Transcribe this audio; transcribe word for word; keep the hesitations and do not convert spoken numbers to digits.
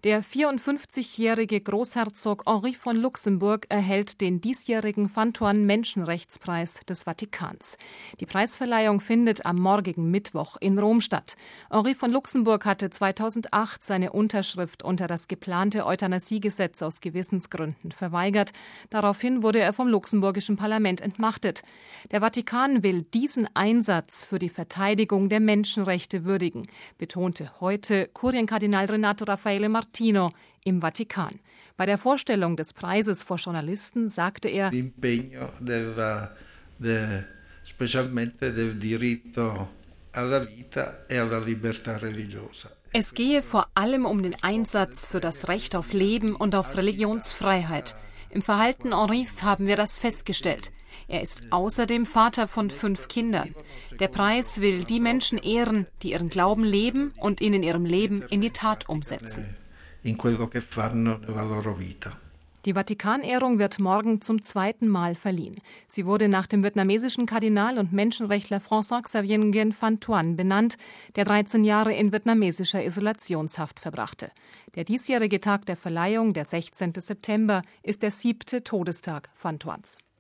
Der vierundfünfzigjährige Großherzog Henri von Luxemburg erhält den diesjährigen Fantuan-Menschenrechtspreis des Vatikans. Die Preisverleihung findet am morgigen Mittwoch in Rom statt. Henri von Luxemburg hatte zweitausendacht seine Unterschrift unter das geplante Euthanasiegesetz aus Gewissensgründen verweigert. Daraufhin wurde er vom luxemburgischen Parlament entmachtet. Der Vatikan will diesen Einsatz für die Verteidigung der Menschenrechte würdigen, betonte heute Kurienkardinal Renato Raffaele Martino im Vatikan. Bei der Vorstellung des Preises vor Journalisten sagte er, L'impegno del, de, specialmente del diritto alla vita e alla libertà religiosa. Es gehe vor allem um den Einsatz für das Recht auf Leben und auf Religionsfreiheit. Im Verhalten Henris haben wir das festgestellt. Er ist außerdem Vater von fünf Kindern. Der Preis will die Menschen ehren, die ihren Glauben leben und ihn in ihrem Leben in die Tat umsetzen. In quello che fanno nella loro vita. Die Vatikanehrung wird morgen zum zweiten Mal verliehen. Sie wurde nach dem vietnamesischen Kardinal und Menschenrechtler François-Xavier Nguyen Van Thuan benannt, der dreizehn Jahre in vietnamesischer Isolationshaft verbrachte. Der diesjährige Tag der Verleihung, der sechzehnte September, ist der siebte Todestag Van Thuans.